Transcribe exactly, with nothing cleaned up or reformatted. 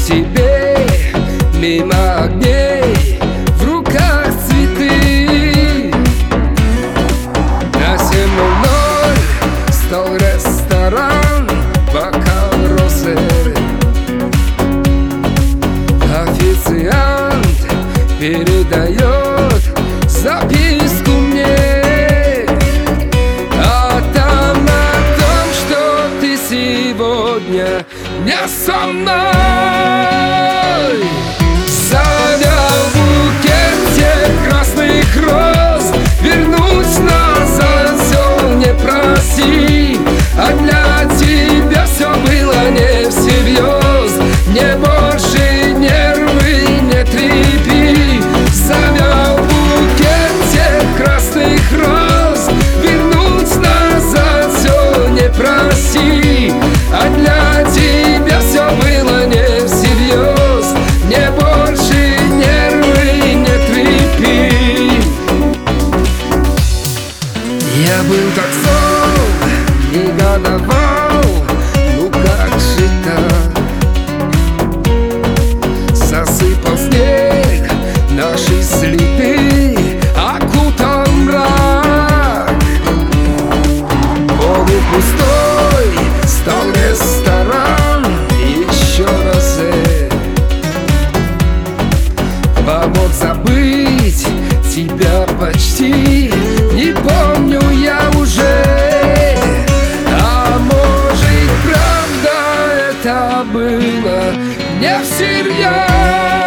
тебе мимо огней, в руках цветы. На семь ноль ноль стал ресторан, бокал розы. Официант передает записку мне, а там о том, что ты сегодня не со мной. Завял букет красных роз, вернуть назад все не проси, а для тебя все было не всерьез. Мне больше нервы не трепи. Завял букет красных роз, вернуть назад все не проси, а для тебя все было не всерьез. Мне больше нервы не трепи. Я был так зол, негодовал, ну как же так? Засыпал снег наши следы, окутал мрак. Полупустой стал ресторан, еще раз помог забыть тебя почти. Не помню я уже, а может правда это было не всерьез.